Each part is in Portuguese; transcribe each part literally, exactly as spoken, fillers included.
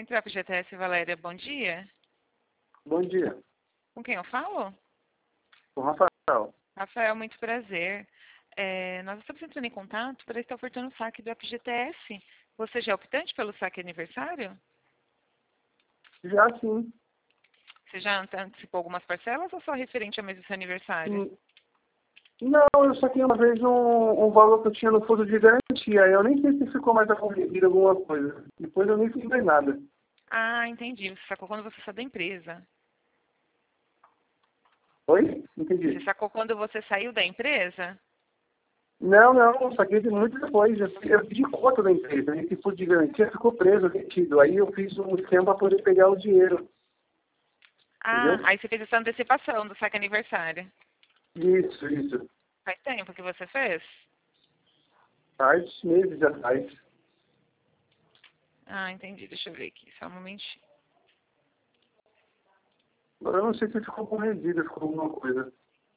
Central F G T S, Valéria, bom dia. Bom dia. Com quem eu falo? Com o Rafael. Rafael, muito prazer. É, nós estamos entrando em contato para estar ofertando o saque do F G T S. Você já é optante pelo saque aniversário? Já sim. Você já antecipou algumas parcelas ou só referente ao mês do seu aniversário? Hum, Não, eu saquei uma vez um, um valor que eu tinha no fundo de garantia. Eu nem sei se ficou mais acometido alguma coisa. Depois eu nem fiz mais nada. Ah, entendi. Você sacou quando você saiu da empresa. Oi? Você Entendi. sacou quando você saiu da empresa? Não, não, eu saquei de muito depois. Eu, eu pedi conta da empresa. Esse fundo de garantia ficou preso, retido. Aí eu fiz um esquema para poder pegar o dinheiro. Ah, Entendeu? aí você fez essa antecipação do saque aniversário. Isso, isso. Faz tempo que você fez? Faz meses atrás. Ah, entendi. Deixa eu ver aqui, só um momentinho. Agora eu não sei se ficou corrigido, ficou alguma coisa.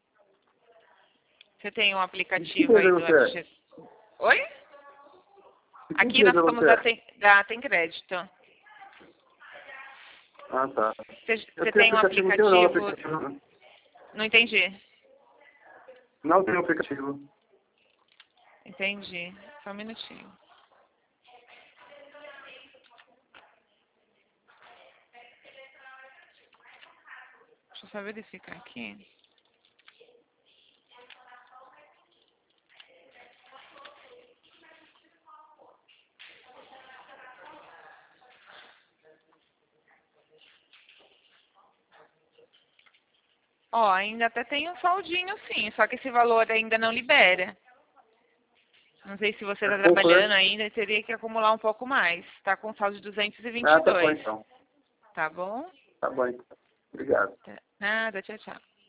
Você tem um De que aplicativo aí empresa do você é? F G T S? Oi? De que Aqui nós empresa somos você da é? Tem, da Tem Crédito. Ah, tá. Você, Eu você tenho tem um aplicativo, não tenho não aplicativo... aplicativo. Não entendi. Não tenho aplicativo. Entendi. Só um minutinho. Deixa eu só verificar aqui. Ó, ainda até tem um saldinho sim, só que esse valor ainda não libera. Não sei se você está Qual foi? trabalhando ainda, teria que acumular um pouco mais. Está com saldo de duzentos e vinte Ah, e tá bom dois. então. Tá bom? Tá bom então. Obrigado. Tá. Nada, tchau, tchau.